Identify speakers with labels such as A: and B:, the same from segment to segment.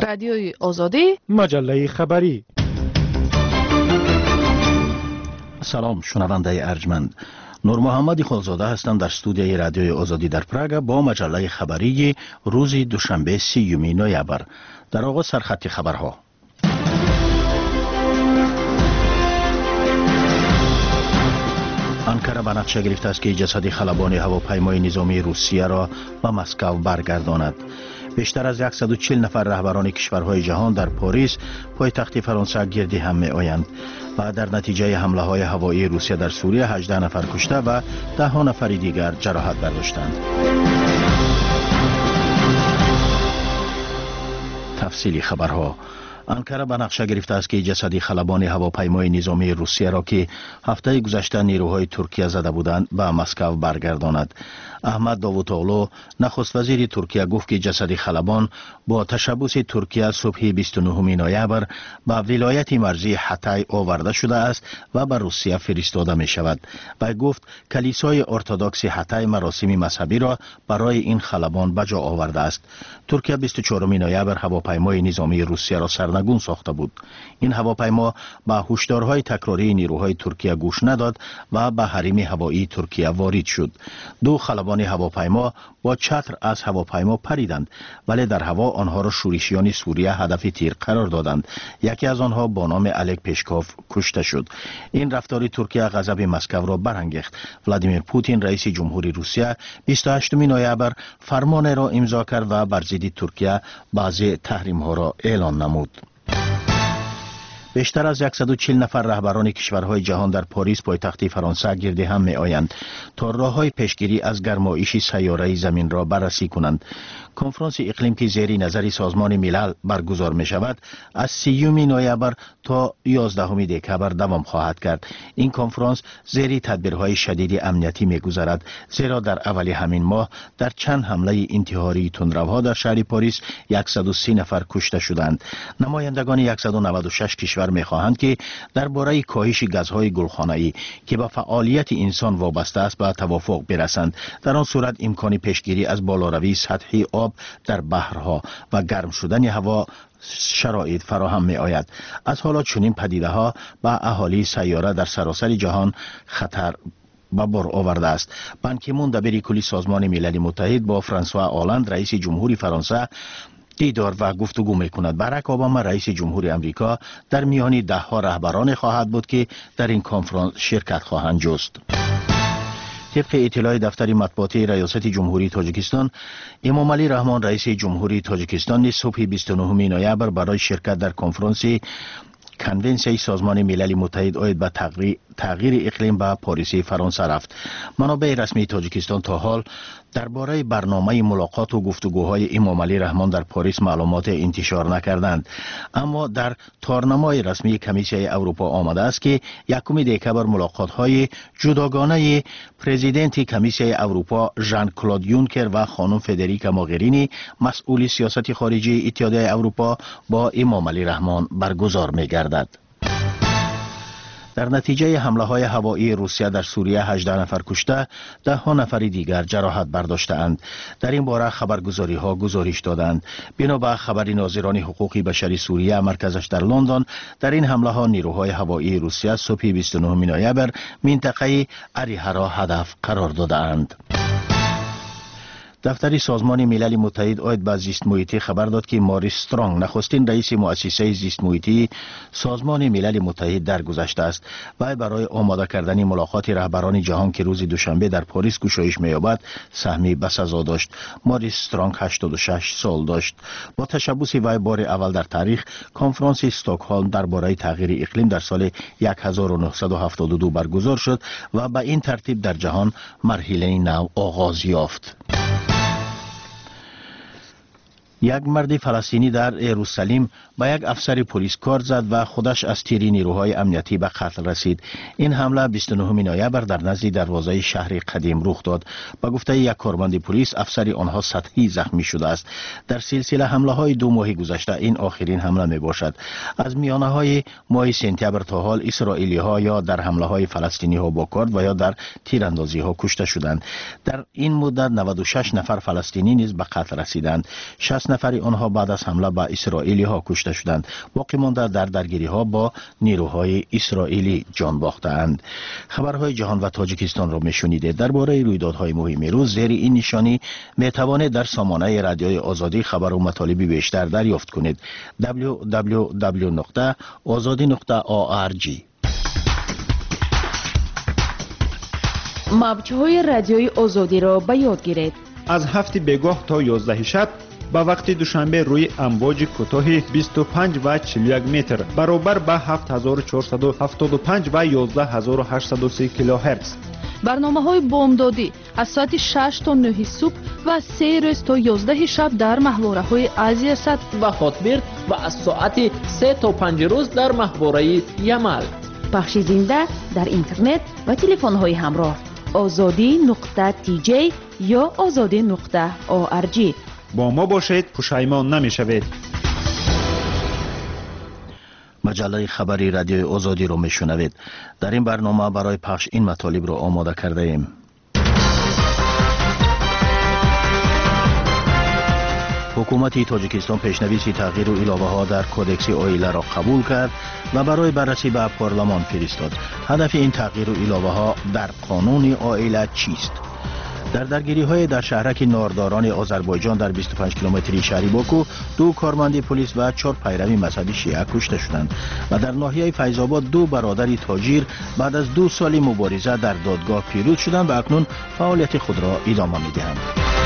A: رادیوی آزادی،
B: مجله خبری.
C: سلام شنونده ارجمند، نور محمد خالزاده هستم در استودیوی رادیوی آزادی در پراگ با مجله خبری روز دوشنبه 30 نوامبر. در آغاز سرخط خبرها. انکره به نقشه گرفته است که جسد خلبان هواپیمای نظامی روسیه را به مسکو برگرداند. بیشتر از 140 نفر رهبران کشورهای جهان در پاریس پایتخت فرانسه گردی هم می آیند و در نتیجه حمله های هوایی روسیه در سوریه 18 نفر کشته و 10 نفر دیگر جراحت برداشتند. تفصیلی خبرها. انکره به نقشه گرفته است که جسد خلبان هواپیمای نظامی روسیه را که هفته گذشته نیروهای ترکیه زده بودند به مسکو برگرداند. احمد داوطاغلو نخست وزیر ترکیه گفت که جسد خلبان با تشبث ترکیه صبح 29 نوامبر به ولایت مرزی حتای آورده شده است و به روسیه فرستاده می شود. و گفت کلیسای ارتدوکس حتای مراسم مذهبی را برای این خلبان به جا آورده است. ترکیه 24 نوامبر هواپیمای نظامی روسیه را سرنگون ساخته بود. این هواپیما به هشدارهای تکراری نیروهای ترکیه گوش نداد و به حریم هوایی ترکیه وارد شد. دو خلبان هواپیما با چتر از هواپیما پریدند، ولی در هوا آنها را شورشیان سوریه هدف تیر قرار دادند. یکی از آنها با نام الک پشکوف کشته شد. این رفتار ترکیه غضب مسکو را برانگیخت. ولادیمیر پوتین رئیس جمهوری روسیه 28 نوامبر فرمان را امضا کرد و بر ضد ترکیه بعضی تحریم ها را اعلان نمود. بیشتر از 140 نفر رهبران کشورهای جهان در پاریس پایتخت فرانسه گرد هم می آیند تا راه‌های پیشگیری از گرمایش سیاره زمین را بررسی کنند. کنفرانس اقلیم که زیر نظر سازمان ملل برگزار می شود از 30 نوامبر تا 11 دکمبر دوام خواهد کرد. این کنفرانس زیر تدبیرهای شدید امنیتی می گذرد، زیرا در اول همین ماه در چند حمله انتحاری تندروها در شهر پاریس 130 نفر کشته شدند. نمایندگان 196 کشور می خواهند که درباره کاهش گازهای گلخانه‌ای که به فعالیت انسان وابسته است به توافق برسند. در آن صورت امکان پیشگیری از بالاروی سطح آب در بحرها و گرم شدن هوا شرایط فراهم می آید. از حالا چنین پدیده ها به اهالی سیاره در سراسر جهان خطر به بار آورده است. بان کی مون دبیر کلی سازمان ملل متحد با فرانسوا آلاند رئیس جمهوری فرانسه دیدار و گفتگو می کند. باراک اوباما رئیس جمهوری امریکا در میان 10 رهبران خواهد بود که در این کنفرانس شرکت خواهند جست. طبق اطلاع دفتر مطبوعاتی ریاست جمهوری تاجیکستان، امامعلی رحمان رئیس جمهوری تاجیکستان صبح 29 نوامبر برای شرکت در کنفرانس کنونسیون سازمان ملل متحد آید به تغییر اقلیم به پاریس فرانسه رفت. منابع رسمی تاجیکستان تا حال درباره برنامه ملاقات و گفتگوهای امامعلی رحمان در پاریس معلومات انتشار نکردند، اما در تارنمای رسمی کمیسیون اروپا آمده است که 1 دکمبر ملاقات‌های جداگانه پرزیدنت کمیسیون اروپا ژان کلود یونکر و خانم فدریکا موغرینی مسئول سیاست خارجی اتحادیه اروپا با امامعلی رحمان برگزار می‌گردد. در نتیجه حمله های هوایی روسیه در سوریه 18 نفر کشته، 10 نفر دیگر جراحت برداشته‌اند. در این باره خبرگزاری ها گزارش دادند. بنا به خبر ناظران حقوق بشری سوریه مرکزش در لندن، در این حمله ها نیروهای هوایی روسیه صبح 29 نوامبر منطقه اریحا را هدف قرار دادند. دفتر سازمان ملل متحد آید به زیست محیطی خبر داد که ماریس استرانگ نخستین رئیس مؤسسه زیست محیطی سازمان ملل متحد درگذشته است و برای آماده کردن ملاقات رهبران جهان که روز دوشنبه در پاریس گشایش می‌یابد سهمی به سزا داشت. ماریس استرانگ 86 سال داشت. با تشبث وی بار اول در تاریخ کنفرانس استکهلم درباره تغییر اقلیم در سال 1972 برگزار شد و به این ترتیب در جهان مرحله نو آغاز یافت. یک مرد فلسطینی در یروشلیم به یک افسر پلیس کار زد و خودش از تیر نیروهای امنیتی به قتل رسید. این حمله 29 نوامبر در نزد دروازه شهر قدیم رخ داد. به گفته یک کارمند پلیس افسر آنها سطحی زخمی شده است. در سلسله حمله های 2 ماه گذشته این آخرین حمله می باشد. از میانه های ماه سپتامبر تا حال اسرائیلی ها یا در حمله های فلسطینی ها با کارد و یا در تیراندازی ها کشته شدند. در این مدت 96 نفر فلسطینی نیز به قتل رسیدند. 60 60 نفر آنها بعد از حمله به اسرائیلی ها کشته شدند. باقی مانده در درگیری ها با نیروهای اسرائیلی جان باختند. خبرهای جهان و تاجیکستان را میشنیدید. درباره رویدادهای مهم روز زیر این نشانی میتوانید در سامانه رادیوی آزادی خبر و مطالب بیشتر دریافت کنید. www.azadi.org.
A: موج‌های رادیوی آزادی را به یاد گیرید.
B: از 7 بگاه تا 11 شب با وقت دوشنبه روی امواج کوتاه 25 و 41 متر برابر با 7475 و 11830 کیلوهرتز.
A: برنامه‌های بامدادی از ساعت 6 تا 9 صبح و 3 روز تا 11 شب در محوره‌های آسیا سد
D: و هاتبرد و از ساعت 3 تا 5 روز در محوره یمل.
A: پخش زنده در اینترنت و تلفن‌های همراه azadi.tj یا azadi.org.
B: با ما باشید، پشیمان نمی‌شوید.
C: مجله خبری رادیوی آزادی رو میشنوید. در این برنامه برای پخش این مطالب رو آماده کرده ایم. حکومت تاجیکستان پیشنویس تغییر و علاوه ها در کودکس آیله را قبول کرد و برای بررسی به پارلمان فرستاد. هدف این تغییر و علاوه ها در قانون آیله چیست؟ در درگیری های در شهرک نارداران آذربایجان در 25 کیلومتری شهری باکو 2 کارمند پلیس و 4 پیروی مذهبی شیعه کشته شدند و در ناحیه فیض آباد 2 برادر تاجر بعد از 2 سال مبارزه در دادگاه پیروز شدند و اکنون فعالیت خود را ادامه می‌دهند.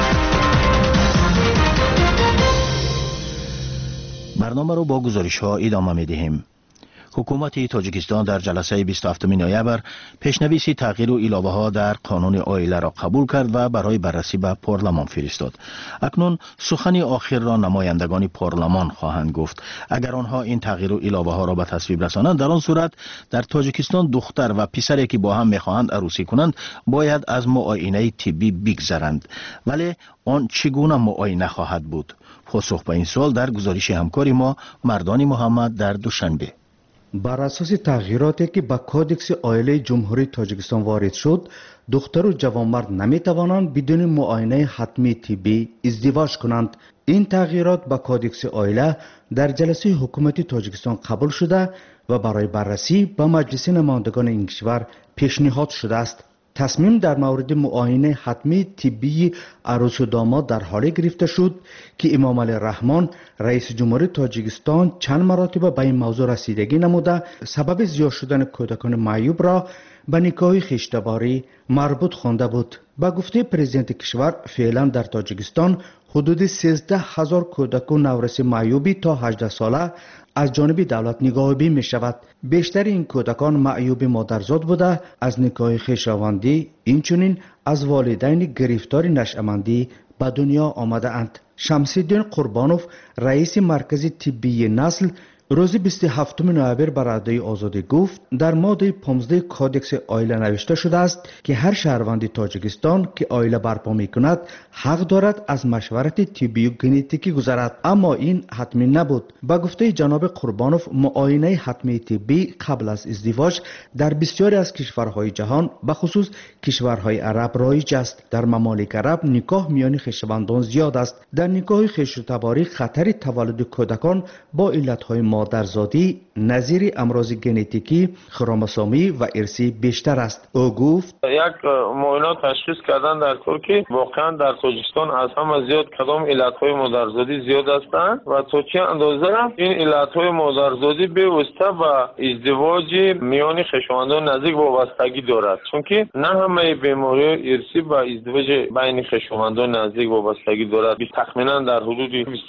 C: برنامه را با گزارش ها ادامه می‌دهیم. حکومت تاجیکستان در جلسه 27 نوامبر پیشنویس تغییر و علاوه ها در قانون آیله را قبول کرد و برای بررسی به پارلمان فرستاد. اکنون سخن آخر را نمایندگان پارلمان خواهند گفت. اگر آنها این تغییر و علاوه ها را به تصویب رسانند، در آن صورت در تاجیکستان دختر و پسری که با هم میخواهند عروسی کنند باید از معاینه طبی بگذرند. ولی آن چگونه معاینه خواهد بود؟ پاسخ به این سوال در گزارش همکاری ما مردان محمد در دوشنبه.
E: بر اساس تغییراتی که به کودکس آیله جمهوری تاجیکستان وارد شد، دختر و جوانمرد نمیتوانند بدون معاینه حتمی طبی ازدواج کنند. این تغییرات به کودکس آیله در جلسه حکومت تاجیکستان قبول شده و برای بررسی به مجلس نمایندگان این کشور پیشنهاد شده است. تصمیم در مورد معاینه حتمی طبی عروس و داماد در حالی گرفته شد که امام علی رحمان رئیس جمهوری تاجیکستان چند مرتبه به این موضوع رسیدگی نموده سبب زیاد شدن کودکان معیوب را به نکاح خیشتباری مربوط خوانده بود. با گفته پرزیدنت کشور فعلا در تاجیکستان حدود 13,000 کودک و نورسی معیوبی تا 18 ساله از جانب دولت نگاهبین می شود. بیشتر این کودکان معیوب مادرزاد بوده از نکاح خویشاوندی اینچنین از والدین گرفتار نشأمندی به دنیا آمده اند. شمس‌الدین قربانوف رئیس مرکز طبی نسل روز 27 نوامبر بر رادیوی آزادی گفت در ماده 15 کودکس آیله نوشته شده است که هر شهروند تاجیکستان که آیله برپا می کند حق دارد از مشورت طبی و ژنتیکی گذرد، اما این حتمی نبود. با گفته جناب قربانوف معاینه حتمی طبی قبل از ازدواج در بسیاری از کشورهای جهان به خصوص کشورهای عرب رایج است. در ممالک عرب نکاح میان خویشاوندان زیاد است. در نکاح خویشتباری خطر تولد کودکان با علتهای مادرزادی نظیر امراض ژنتیکی، خروموسومی و ارثی بیشتر است. او گفت
F: یک معاینات تشخیص کردن در ترکیه واقعا در تاجیکستان از همه زیاد کدام علتهای مادرزادی زیاد هستند و تا چه اندازه این علتهای مادرزادی به واسطه با ازدواج میان خویشاوندان نزدیک وابستگی دارد، چون که نه همه بیماری ارثی با ازدواج بین خویشاوندان نزدیک وابستگی دارد. تخمینا در حدود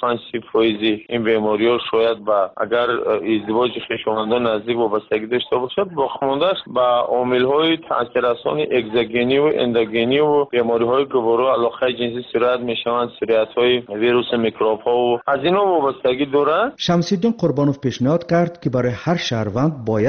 F: 25% این بیماری‌ها شاید با اگر ازدواج خویشاوندان نزدیک وابستگی داشته باشد با خواندش با عامل‌های تاثیررسان اگزوگنی و اندوگنی و بیماری‌های گوارا علاقه جنسی سرایت می‌شوند، سرایت‌های ویروس میکروب‌ها و از اینا وابستگی دارد.
E: شمس‌الدین قربانوف پیشنهاد کرد که برای هر شهروند باید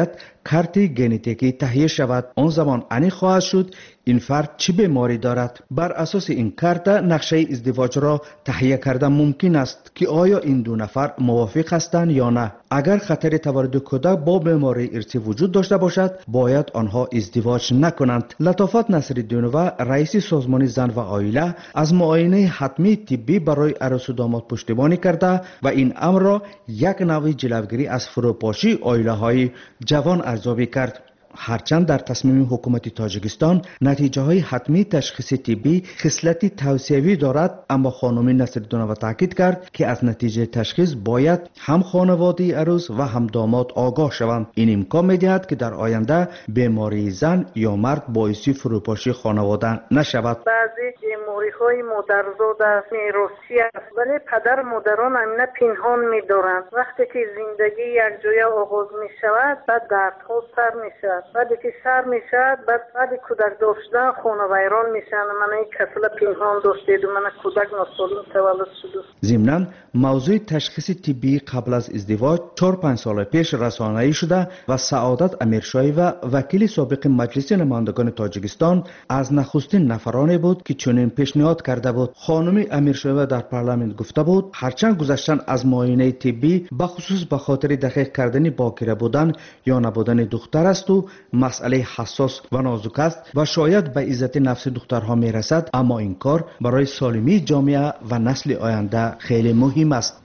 E: карти генетикӣ таҳия шавад. он замон аниқ хоҳад шуд این فرد چه بیماری دارد. بر اساس این کرده نقشه ازدواج را تهیه کردن ممکن است که آیا این دو نفر موافق هستند یا نه. اگر خطر تولد کودک با بیماری ارثی وجود داشته باشد باید آنها ازدواج نکنند. لطافت نصرالدینова رئیس سازمان زن و عائله از معاینه حتمی طبی برای عروس و داماد پشتیبانی کرده و این امر را یک نوع جلوگیری از فروپاشی عائله های جوان ارزیابی کرد. هرچند در تصمیم حکومت تاجیکستان نتیجه های حتمی تشخیص طبی خصلتی توصیوی دارد، اما خانم نصرالدینова تاکید کرد که از نتیجه تشخیص باید هم خانواده عروس و هم داماد آگاه شوند. این امکان می‌دهد که در آینده بیماری زن یا مرد باعث فروپاشی خانواده نشود.
G: بعضی بیماری‌های مادرزاد است، میراثی است، ولی پدر مادران همین پنهان می‌دارند. وقتی که زندگی یک جای آغاز می‌شود بعد دردها سر می‌شود. بعدی که سر میشد بعد کودک داشتن خونه ویران میشن. من این کسل پنهان داشتید و من کودک ناسالم تولد شد.
E: ضمناً موضوع تشخیص طبی قبل از ازدواج 4-5 سال پیش رسانه‌ای شده و سعادت امیرشاهیوا وکیل سابق مجلس نمایندگان تاجیکستان از نخستین نفرانی بود که چنین پیشنهاد کرده بود. خانم امیرشاهیوا در پارلمان گفته بود هرچند گذشتن از معاینه طبی بخصوص به خاطر دقیق کردن باکره بودن یا نبودن دختر است و مسئله حساس و نازک است و شاید به عزت نفس دخترها میرسد، اما این کار برای سالمی جامعه و نسل آینده خیلی مهم است.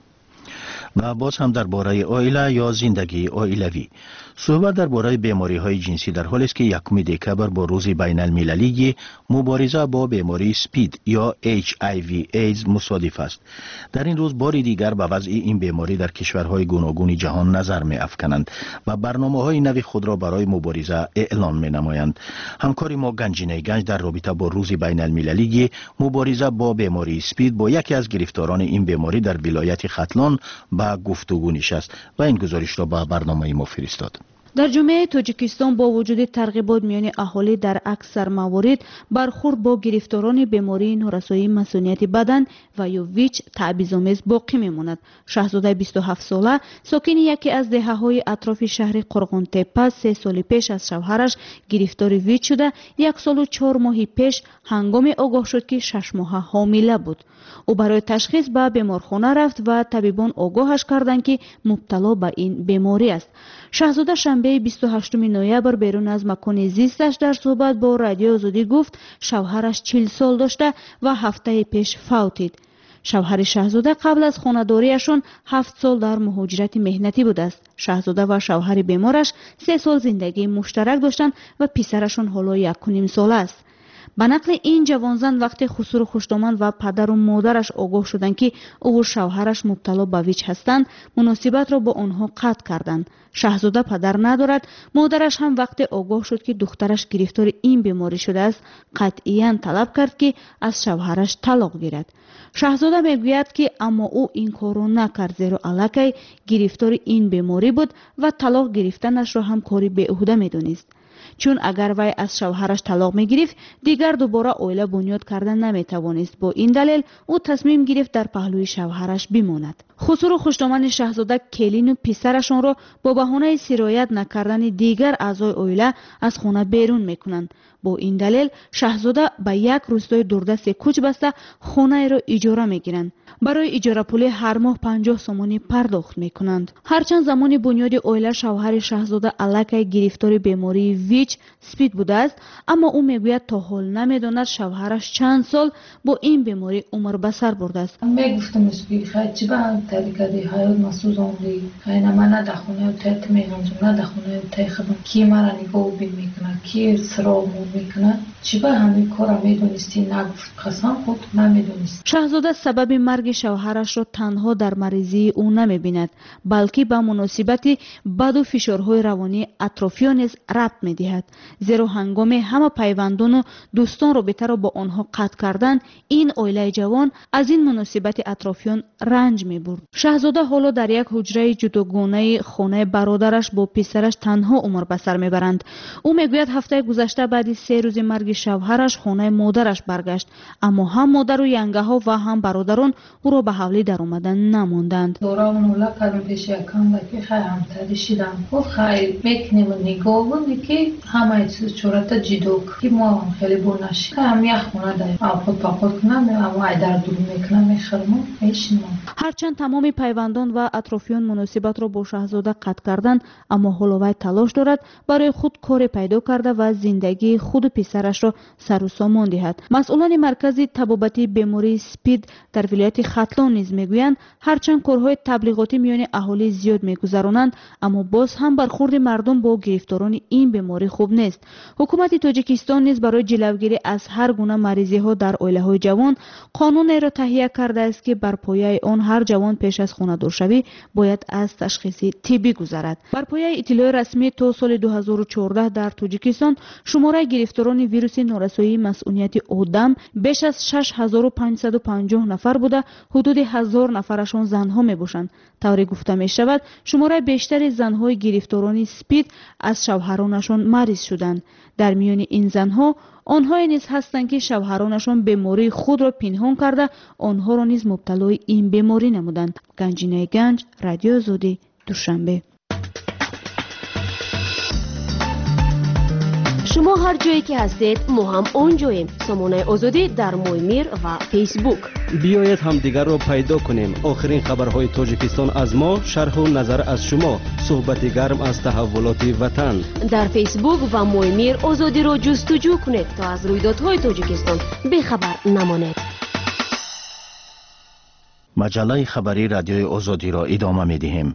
C: و باز هم درباره عائله یا زندگی عائلوی صحبت درباره بیماری های جنسی در حالی است که 1 دکبر با روز بین المللی مبارزه با بیماری سپید یا HIV ایدز مصادف است. در این روز بار دیگر به وضع این بیماری در کشورهای گوناگون جهان نظر می افکنند و برنامه های نو خود را برای مبارزه اعلان می نمایند. همکاری ما گنجینه گنج در رابطه با روز بین المللی مبارزه با بیماری سپید با یکی از گرفتاران این بیماری در ولایت ختلان با گفتگو نشست و این گزارش را به برنامه ما فرستاد.
A: در جامعه تاجیکستان با وجود ترغیبات میان اهالی در اکثر موارد برخورد با گرفتاران بیماری نورسایی مسئولیت بدن و یا ویچ تعویض‌آمیز باقی میماند. شاهزاده 27 ساله ساکن یکی از دهه‌های اطراف شهر قرغن‌تپه 3 سال پیش از شوهرش گرفتار ویچ شده 1 سال و 4 ماه پیش هنگام آگاه شد که 6 ماه حامله بود. او برای تشخیص به بیمارخانه رفت و طبیبان آگاهش کردند که مبتلا به این بیماری است. شاهزاده شنبه 28 نوامبر بیرون از مکان زیستش در صحبت با رادیو آزادی گفت شوهرش 40 سال داشته و هفته پیش فوتید. شوهر شاهزاده قبل از خانه‌داریشان 7 سال در مهاجرت مهنتی بوده است. شاهزاده و شوهر بیمارش 3 سال زندگی مشترک داشتند و پسرشان حالا 1.5 ساله است. به نقل این جوانزن وقتی خسرو خوشدامن و پدر و مادرش آگاه شدند که او و شوهرش مبتلا به ویچ هستند مناسبت را با آنها قطع کردند. شاهزاده پدر ندارد. مادرش هم وقتی آگاه شد که دخترش گرفتار این بیماری شده است قطعاً طلب کرد که از شوهرش طلاق گیرد. شاهزاده میگوید که اما او این کار را نکرد زیرا الکی گرفتار این بیماری بود و طلاق گرفتنش را هم کاری بیهوده میدانست. چون اگر وی از شوهرش طلاق میگرفت دیگر دوباره عائله بنیاد کردن نمیتوانست. با این دلیل او تصمیم گرفت در پهلوی شوهرش بماند. خسرو خوشدامن شاهزاده کلین و پسرشان را با بهانه سرایت نکردن دیگر اعضای عائله از خانه بیرون میکنند. با این دلیل شاهزاده به یک روستای دوردست کوچ بسته خانه را اجاره میگیرند. برای اجاره پول هر ماه 50 سومانی پرداخت میکنند. هرچند زمان بنیاد عائله شوهر شاهزاده الکی گرفتار بیماری ویچ سپید بوده است، اما او میگوید تا حال نمیداند شوهرش چند سال با این بیماری عمر به سر برده است.
H: میگفتم اسپی خیلی چی به طریقه حیات مسوزاندی خیلی من ندخونه و تیت میگنجم ندخونه و تیخدم کی مرا نگاه بی میکنه کی سرا مون میکنه چی به همین کارا میدونستی نگفت قسم خود نمیدونست.
A: شاهزاده سبب مرگ شوهرش را تنها در مریضی او نمیبیند بلکه به مناسبت بد و فشارهای روانی اطرافیان نیز ربط میدهد، زیرا هنگام همه پیوندان و دوستان رابطه را با آنها قطع کردن این عائله جوان از این مناسبت اطرافیان رنج میبرد. شاهزاده حالا در یک حجره جداگانه خانه برادرش با پسرش تنها عمر به سر میبرند. او میگوید هفته گذشته بعد 3 روز مرگ مرگ شوهرش خانه مادرش برگشت، اما هم مادر و ینگه ها و هم برادران او را به حوالی در آمدن نماندند.
H: دوران اولا کردم پیش یکم که خیلی همتری شدم و خیلی میکنیم و نگاه بونی که همه چیز چورت جیدوک که ما خیلی بونش که هم یخ خونه داریم خود پا خود کنم اما ای در دور میکنم میخرم ایشنم.
A: هرچند تمام پیوندان و اطرافیان مناسبت را با شاهزاده قطع کردند، اما هولوی تلاش دارد برای خود کار پیدا کرده و زندگی خود و پسرش را سر و سامان دهد. مسئولان مرکز طبابتی بیماری سپید در ولایت ختلان نیز میگویند هرچند کارهای تبلیغاتی میان اهالی زیاد میگذرانند، اما باز هم برخورد مردم با گرفتاران این بیماری خوب نیست. حکومت تاجیکستان نیز برای جلوگیری از هر گونه مریضی ها در عائله های جوان قانون را تهیه کرده است که بر پایه آن هر جوان پیش از خانه دارشوی باید از تشخیص طبی گذرد. بر پایه اطلاع رسمی تا سال 2014 در تاجیکستان شماره گرفتاران ویروس نارسایی مسئولیت آدم بیش از 6550 نفر بوده، حدود 1000 نفرشان زنها می باشند. طوری گفته می شود شماره بیشتر زنهای گرفتاران سپید از شوهرانشان مریض شدند. در میان این زنها آنها نیز هستند که شوهرانشان بیماری خود را پنهان کرده آنها را نیز مبتلای این بیماری نمودند. گنجینه گنج، رادیو آزادی، دوشنبه.
I: شما هر جایی که هستید ما هم اونجاییم. سامانه آزادی در مویمیر و فیسبوک.
J: بیایید همدیگر را پیدا کنیم. آخرین خبرهای تاجیکستان از ما، شرح و نظر از شما، صحبت گرم از تحولات وطن.
I: در فیسبوک و مویمیر آزادی را جستجو کنید تا از رویدادهای تاجیکستان بیخبر نمانید.
C: مجله خبری رادیوی آزادی را ادامه می‌دهیم.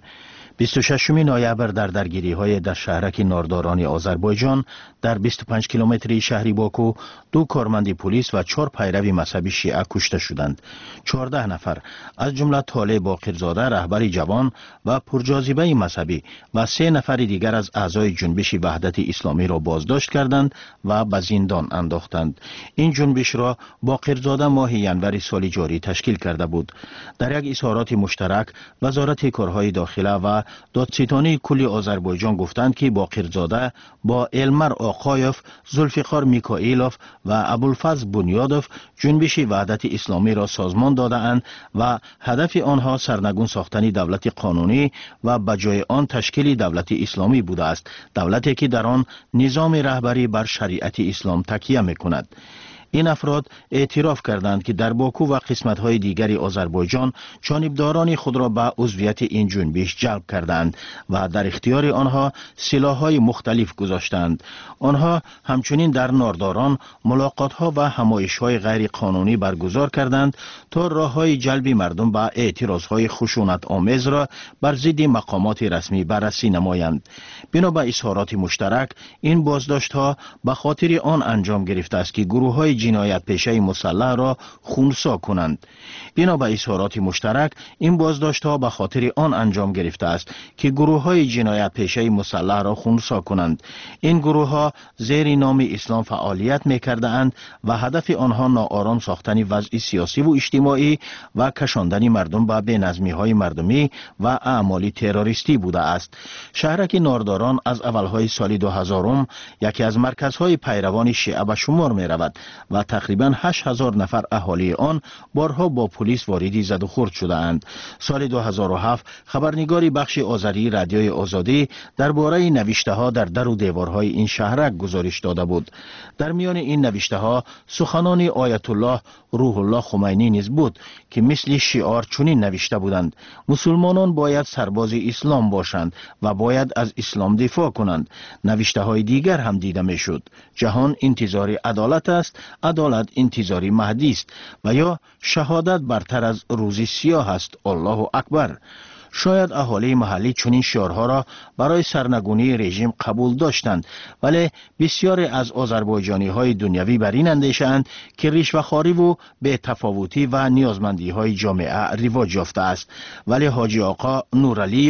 C: 26 نوامبر در درگیری‌های در شهرک نارداران آذربایجان در 25 کیلومتری شهری باکو 2 کارمند پلیس و 4 پیرو مذهبی شیعه کشته شدند. 14 نفر از جمله طالع باقرزاده رهبر جوان و پرجاذبه مذهبی و 3 نفر دیگر از اعضای جنبش وحدت اسلامی را بازداشت کردند و به زندان انداختند. این جنبش را باقرزاده ماه ینور سال جاری تشکیل کرده بود. در یک اظهارات مشترک وزارت کارهای داخله و دادستانی کل آذربایجان گفتند که باقرزاده با المر آقایف، زلفقار میکائیلوف و ابوالفضل بنیادوف جنبش وحدت اسلامی را سازمان داده اند و هدف آنها سرنگون ساختن دولت قانونی و بجای آن تشکیل دولت اسلامی بوده است، دولتی که در آن نظام رهبری بر شریعت اسلام تکیه میکند. این افراد اعتراف کردند که در باکو و قسمت‌های دیگری آذربایجان جانبداران خود را به عضویت این جنبش جلب کردند و در اختیار آنها سلاح‌های مختلف گذاشتند. آنها همچنین در نارداران ملاقات‌ها و همایش‌های غیر قانونی برگزار کردند تا راه‌های جلب مردم به اعتراض‌های خشونت آمیز را بر ضد مقامات رسمی بررسی نمایند. بنا به اظهارات مشترک این بازداشت‌ها به خاطر آن انجام گرفته است که گروه‌های جنایت پیشه مسلح را خونسا کنند. بنا به اظهارات مشترک این بازداشت‌ها به خاطر آن انجام گرفته است که گروه‌های جنایت پیشه مسلح را خونسا کنند. این گروه‌ها زیر نام اسلام فعالیت می‌کردند و هدف آنها ناآرام ساختن وضع سیاسی و اجتماعی و کشاندن مردم به بی‌نظمی‌های مردمی و اعمال تروریستی بوده است. شهرک نارداران از اولهای سال 2000 یکی از مرکزهای پیروان شیعه به شمار می‌رود و تقریباً 8000 نفر اهالی آن بارها با پلیس واردی زد و خورد شده اند. سال 2007 خبرنگاری بخش آذری رادیوی آزادی درباره نوشته‌ها در در و دیوارهای این شهرک گزارش داده بود. در میان این نوشته‌ها سخنان آیت الله روح الله خمینی نیز بود که مثل شعار چنین نوشته بودند: مسلمانان باید سرباز اسلام باشند و باید از اسلام دفاع کنند. نوشته‌های دیگر هم دیده میشد: جهان انتظار عدالت است، عدالت انتظاری مهدی است، و یا شهادت برتر از روز سیاه است، الله اکبر. شاید اهالی محلی چنین شعارها را برای سرنگونی رژیم قبول داشتند، ولی بسیاری از آذربایجانی های دنیوی بر این اندیشه‌اند که رشوه‌خواری و بی‌تفاوتی و نیازمندی های جامعه رواج یافته است. ولی حاجی آقا نورالیف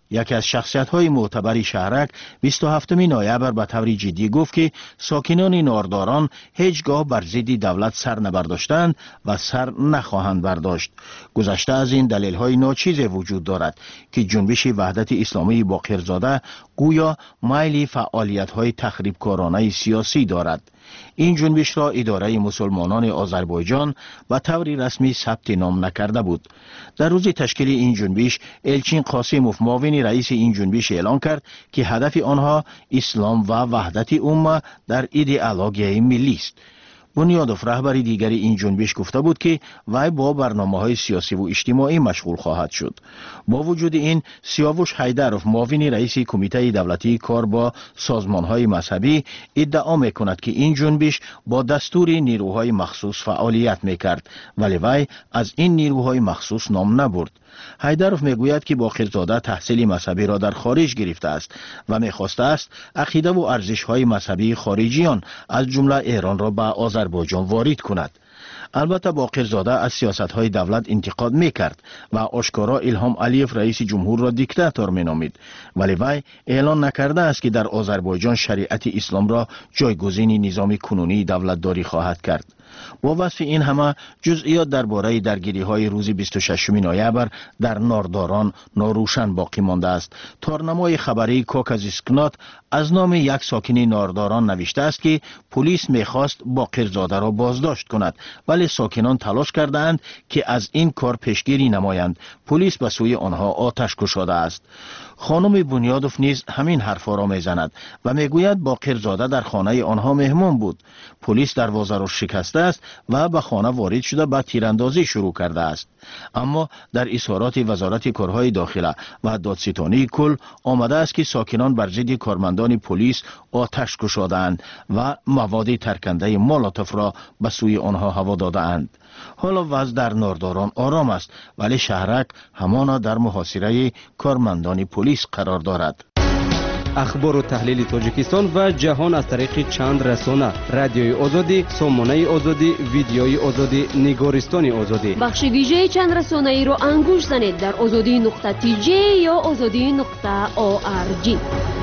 C: یکی از شخصیت‌های معتبر شهرک 27 نوامبر به طور جدی گفت که ساکنان نارداران هیچگاه بر ضد دولت سر نبرداشتند و سر نخواهند برداشت. گذشته از این دلیل‌های ناچیز وجود دارد که جنبش وحدت اسلامی باقرزاده گویا میل فعالیت‌های تخریبکارانه سیاسی دارد. این جنبش را اداره مسلمانان آذربایجان به طور رسمی ثبت نام نکرده بود. در روز تشکیل این جنبش الچین قاسموف معاون رئیس این جنبش اعلان کرد که هدف آنها اسلام و وحدت امه در ایدئولوژی ملی است. بنیادوف رهبر دیگر این جنبش گفته بود که وی با برنامه‌های سیاسی و اجتماعی مشغول خواهد شد. با وجود این سیاوش حیدروف معاون رئیس کمیته دولتی کار با سازمان‌های مذهبی ادعا می‌کند که این جنبش با دستور نیروهای مخصوص فعالیت می‌کرد ولی وی از این نیروهای مخصوص نام نبرد. حیدروف میگوید که باقرزاده تحصیل مذهبی را در خارج گرفته است و می‌خواسته است عقیده و ارزش‌های مذهبی خارجیان از جمله ایران را به آذربایجان وارد کند. البته باقرزاده از سیاست‌های دولت انتقاد می‌کرد و آشکارا الهام علیف رئیس جمهور را دیکتاتور می‌نامید ولی وی اعلان نکرده است که در آذربایجان شریعت اسلام را جایگزین نظام کنونی دولتداری خواهد کرد. با وصف این همه جزئیات درباره درگیری‌های روز 26 نوامبر در نارداران ناروشن باقی مانده است. تارنمای خبری کوکازیسکنات از نام یک ساکن نارداران نوشته است که پلیس می‌خواست باقرزاده را بازداشت کند ولی ساکنان تلاش کردند که از این کار پیشگیری نمایند. پلیس به سوی آنها آتش گشاده است. خانم بنیادوف نیز همین حرفا را میزند و میگوید باقرزاده در خانه آنها مهمان بود. پلیس دروازه را شکسته است و به خانه وارد شده به تیراندازی شروع کرده است. اما در اظهارات وزارت کارهای داخله و دادستانی کل آمده است که ساکنان بر ضد کارمندان پلیس آتش گشادند و مواد ترکنده مولوتوف را به سوی آنها هوا دادند. حالا وضع در نارداران آرام است ولی شهرک همانا در محاصره کارمندان پلیس قرار دارد.
J: اخبار و تحلیل تاجیکستان و جهان از طریق چند رسانه: رادیوی آزادی، سامانه آزادی، ویدیوی آزادی، نگارستان آزادی.
I: بخش ویژه چند رسانه ای را انگوش زنید در azadi.tj یا azadi.org.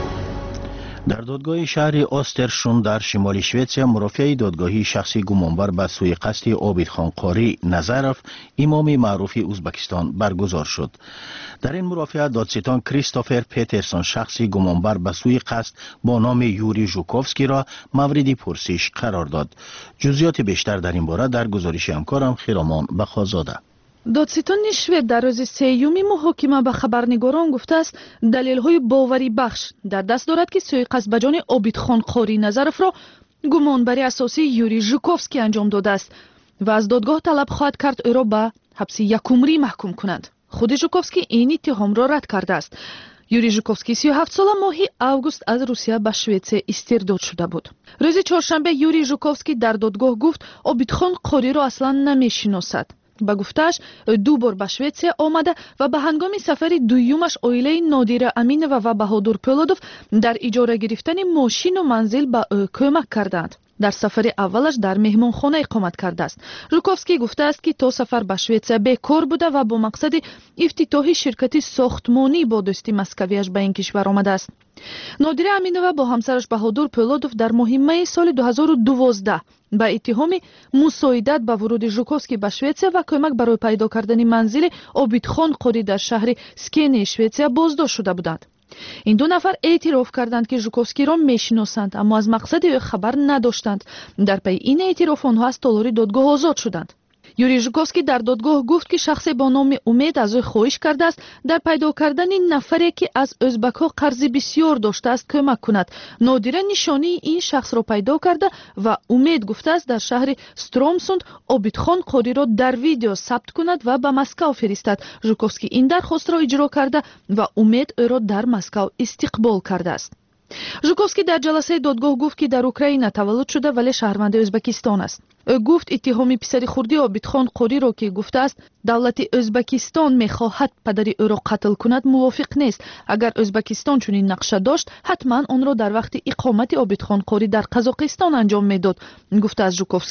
C: در دادگاه شهر آسترشون در شمال شویتسیا مرافع دادگاهی شخصی گمانبر به سوی قصد عابدخان قاری نظرف امام معروف ازبکستان برگزار شد. در این مرافعه دادستان کریستوفر پیترسون شخصی گمانبر به سوی قصد با نام یوری ژوکوفسکی را مورد پرسش قرار داد. جزئیات بیشتر در این باره در گزارش همکارم خیرامان بخازاده.
K: دادستان شوید در روز سیومی محاکمه به خبرنگاران گفته است دلیل‌های باوری بخش در دست دارد که سوءقصد به جان عابدخان قاری نظرف را گمانبری اساسی یوری ژوکوفسکی انجام داده است و از دادگاه طلب خواهد کرد او را به حبس 1 عمری محکوم کنند. خود ژوکوفسکی این اتهام را رد کرده است. یوری ژوکوفسکی 37 ساله ماهی август از روسیه به شویتسیا استرداد شده بود. روز چهارشنبه یوری ژوکوفسکی در دادگاه گفت عابدخان قاری را اصلا نمی‌شناسد. با گفتش 2 بار به شویتسیا آمده و به هنگام سفر دویمش اویله نادیر امینова و بهادر پولودوف در اجاره گرفتن ماشین و منزل به او کمک کردند. در سفر اولش در مهمانخانه اقامت کرده است. ژوکوفسکی گفته است که تا سفر به شویتسیا بیکار بوده و با مقصد افتتاح شرکت ساختمانی با دوستی مسکویش به این کشور آمده است. نادیر امینова با همسرش بهادر پولودوف در ماه می سال 2012 با اتهام مساعدت به ورود ژوکوفسکی به شویتسیا و کمک برای پیدا کردن منزل عابدخان قاری در شهر سکین شویتسیا بازداشت شده بودند. این 2 نفر اعتراف کردند که ژوکوفسکی را میشناسند اما از مقصد او خبر نداشتند. در پی این اعتراف آنها از تالار دادگاه آزاد شدند. یوری ژوکوفسکی در دادگاه گفت که شخصی با نام امید از او خواهش کرده است در پیدا کردن نفری که از ازبک‌ها قرض بسیار داشته است کمک کند. نادیره نشانی این شخص را پیدا کرده و امید گفته است در شهر سترومسوند عابدخان قاری را در ویدیو ثبت کند و به مسکو فرستد. ژوکوفسکی این درخواست را اجرا کرده و امید او را در مسکو استقبال کرده است. ژوکوفسکی در جلسه دادگاه گفت که در اوکراین تولد شده ولی شهروند ازبکستان است. او گفت اتهام پسر خردی عابدخان قاری را که گفته است دولت ازبکستان می‌خواهد پدر او را قتل کند موافق نیست. اگر ازبکستان چنین نقشه داشت حتما آن را در وقت اقامت عابدخان قاری در قزاقستان انجام میداد، گفته از ژوکوفسکی.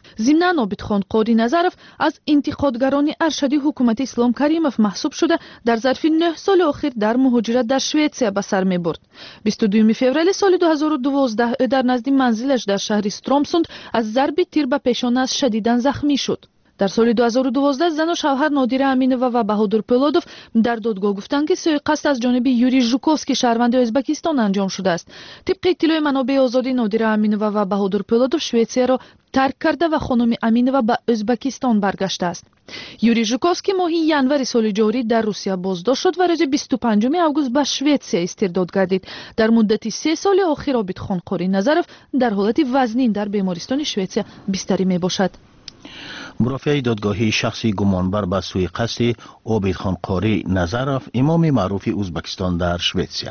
K: ضمناً عابدخان قاری نظرов از انتقادگران ارشدی حکومت اسلام کریمов محسوب شده در ظرف 9 سال اخیر در مهاجرت در شوئیسیا به سر میبرد. 22 فوریه سال 2012 در نزد منزلش در شهر استرامسوند از ضرب تیر به پیشانه‌اش شدیداً زخمی شد. در سال 2012 زن و شوهر نادیره امینова و بهادر پولودov در دادگاه گفتند که سوء قصد از جانب یوری ژوکوفسکی شهروند ازبکستان انجام شده است. طبق اطلاع منابع آزادی نادیره امینova و بهادر پولودov شوئیسیا را ترک کرده و خانم امینova به ازبکستان برگشته است. یوری ژوکوفسکی ماه ینور سال جاری در روسیه بازداشت شد و روز 25 آگوست به شوئیسیا استرداد گردید. در مدت 3 سال اخیر عابدخان قاری نظرov در حالت وزنین در بیمارستان شوئیسیا بستری می باشد.
C: مرافع دادگاهی شخصی گمانبر به سوء قصد عابدخان قاری نظرov امام معروف ازبکستان در شوئیسیا.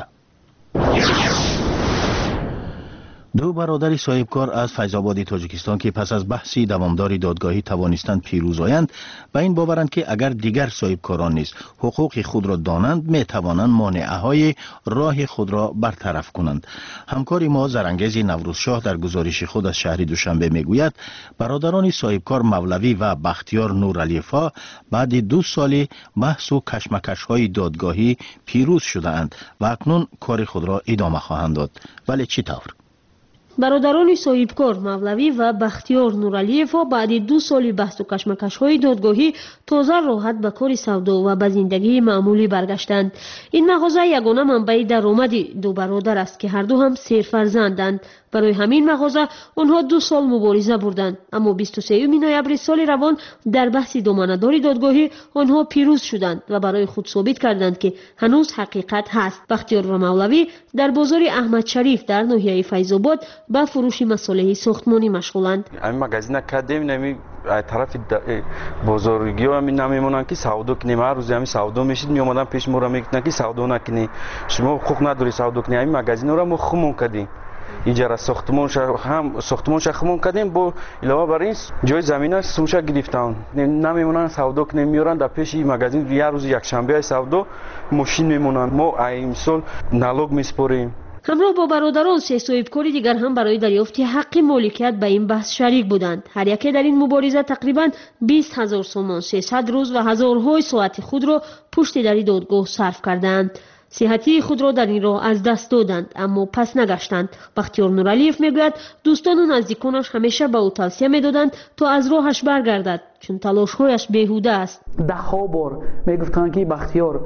C: دو برادر صاحبکار از فیض‌آباد تاجیکستان که پس از بحثی دوامدار دادگاهی توانستند پیروز آیند و این باورند که اگر دیگر صاحبکاران نیز حقوق خود را دانند می توانند مانعه‌های راه خود را برطرف کنند. همکار ما زرانگیز نوروزشاه در گزارش خود از شهر دوشنبه میگوید برادران صاحبکار مولوی و بختیار نورعلی‌فا بعد 2 سال بحث و کشمکش‌های دادگاهی پیروز شده‌اند و اکنون کار خود را ادامه خواهند داد. ولی چطور؟
I: برادران صاحبکار مولوی و بختیار نورعلی‌فا بعد 2 سال بحث و کشمکش‌های دادگاهی تازه راحت به کار سودا و به زندگی معمولی برگشتند. این مغازه یگانه منبع درآمد دو برادر است که هر دو هم سرفرزندند. برای همین مغازه آنها 2 سال مبارزه بردند، اما 23 نوامبر سال روان در بحث دامنه‌داری دادگاهی آنها پیروز شدند و برای خود ثابت کردند که هنوز حقیقت هست. بختیار و مولوی در بازار احمد شریف در ناحیه فیض‌آباد با فروش مصالح ساختمانی مشغولند.
L: این مغازه کدیم نمی طرف بازارگی ها می نمیمونن که سودا کنیم. هر روز همین سودا میشید می اومدن پیش ما را میگفتن که سودا نکنی، شما حقوق نداری سودا کنی. این مغازه را ما خمون کردیم، اجاره ساختمانش خمون کردیم، با علاوه بر این جای زمینه سومش گرفتن نمیمونن سودا کنیم، میارن در پیش این مغازه. یه روز یک شنبه سودا ماشین میمونن، ما امسال نالوگ میسپاریم.
I: همراه با برادران 3 صاحبکار دیگر هم برای دریافت حق مالکیت به این بحث شریک بودند. هر یک در این مبارزه تقریبا 20,000 سومان 300 روز و هزارهای ساعت خود را پشت در دادگاه صرف کردند. صحتی خود را در این راه از دست دادند اما پس نگشتند. بختیار نورعلی‌ف میگوید دوستان و نزدیکانش همیشه به او توصیه میدادند تا از راهش برگردد چون تلاش‌هایش بیهوده است.
M: 10 بار میگفتند که بختیار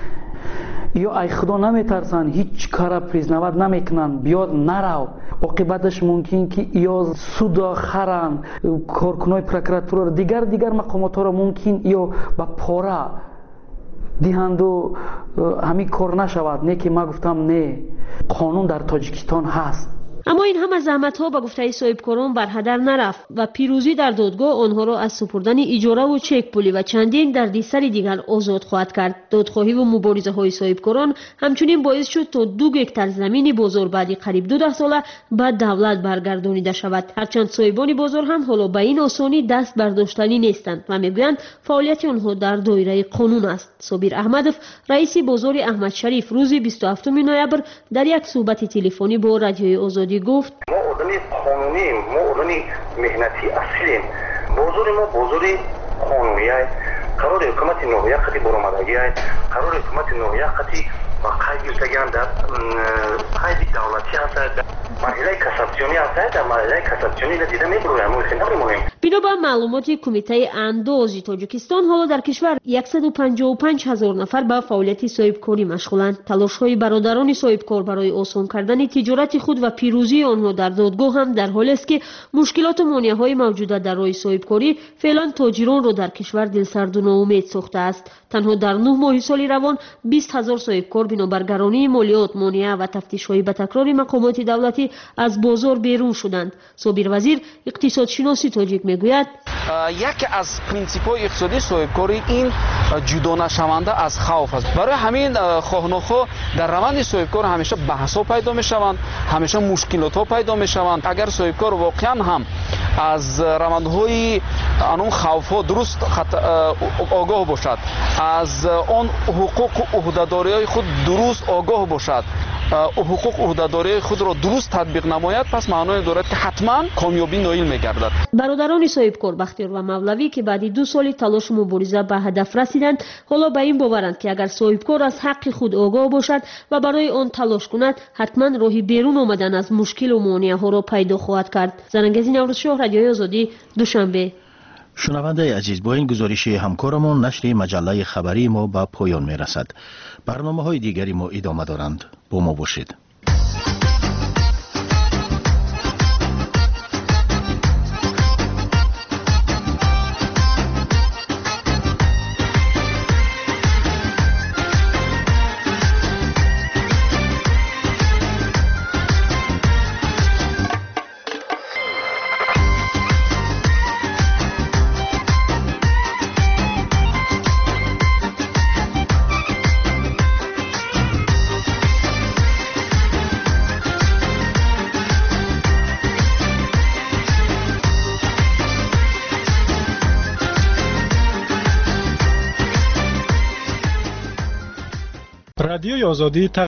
M: یا ای خدا نمیترسن، هیچ کار پریزنواد نمیکنن، بیاد نرو، عاقبتش ممکن که یا سود خرن کارکنای پروکراتور دیگر مقامات را ممکن یا به پاره دهند و همین کار نشود. نه که ما گفتم نه، قانون در تاجیکستان هست.
I: اما این همه زحمت‌ها به گفته صاحبکاران بر هدر نرفت و پیروزی در دادگاه آنها را از سپردن اجاره و چک پولی و چندین دردسر دیگر آزاد خواهد کرد. دادخواهی و مبارزه‌های صاحبکاران همچنین باعث شد تا 2 هکتار زمین بازار بعد قریب 12 ساله به دولت برگردانیده شود. هرچند صاحبان بازار هم حالا به این آسانی دست برداشتنی نیستند و میگویند فعالیت آنها در دایره قانون است. صابر احمدov رئیس بازار احمد شریف روز 27 نوامبر در یک صحبت تلفنی با رادیوی آزادی گفت
N: ما آدمی قانونیم، ما آدمی مهنتی اصلیم. بازار ما بازاری قانونی است. قرار حکومت ناحیه خطی برآمدگی است. قرار حکومت ناحیه خطی و قید یوتگان در قید دولتی است. مرحله کساتیونی است. در مرحله کساتیونی دیده میبرویم.
I: بنا به معلومات کمیته انداز تاجیکستان حالا در کشور 155,000 نفر به فعالیت صاحبکاری مشغولند. تلاش‌های برادران صاحبکار برای آسان کردن تجارت خود و پیروزی آنها در دادگاه هم در حالی است که مشکلات و مانع‌های موجود در راه صاحبکاری فعلا تاجران را در کشور دلسرد و ناامید ساخته است. تنها در 9 ماه سال روان 20,000 صاحبکار بنابر گرانی مالیات، مانعه و تفتیش‌های به تکرار مقامات دولتی از بازار بیرون شدند. صابر وزیر اقتصادشناسی تاجیک میگوید
L: یکی از پرینسیپ‌های اقتصادی صاحبکاری این جدا نشونده از خوف است. برای همین خواهنخواه در روند صاحبکار همیشه بحث‌ها پیدا می‌شوند، همیشه مشکلات‌ها پیدا می‌شوند. اگر صاحبکار واقعاً هم از روندهای آن خوف‌ها درست آگاه باشد، از آن حقوق و عهده‌داری‌های خود درست آگاه باشد
O: حقوق عهدهداری خود را درست تطبیق نماید، پس معنای دارد که حتما کامیابی نایل میگردد.
I: برادران صاحبکار بختیار و مولوی که بعد 2 سال تلاش و مبارزه به هدف رسیدند، حالا به این باورند که اگر صاحبکار از حق خود آگاه باشد و برای آن تلاش کند، حتما راهی بیرون آمدن از مشکل و موانع ها را پیدا خواهد کرد. زننگزی نوروزشاه، رادیوی آزادی، دوشنبه.
C: شنونده عزیز، با این گزارش همکارمون نشر مجله خبری ما به پایان می رسد. برنامه‌های دیگری ما ادامه دارند. با ما باشید.
P: رادیوی آزادی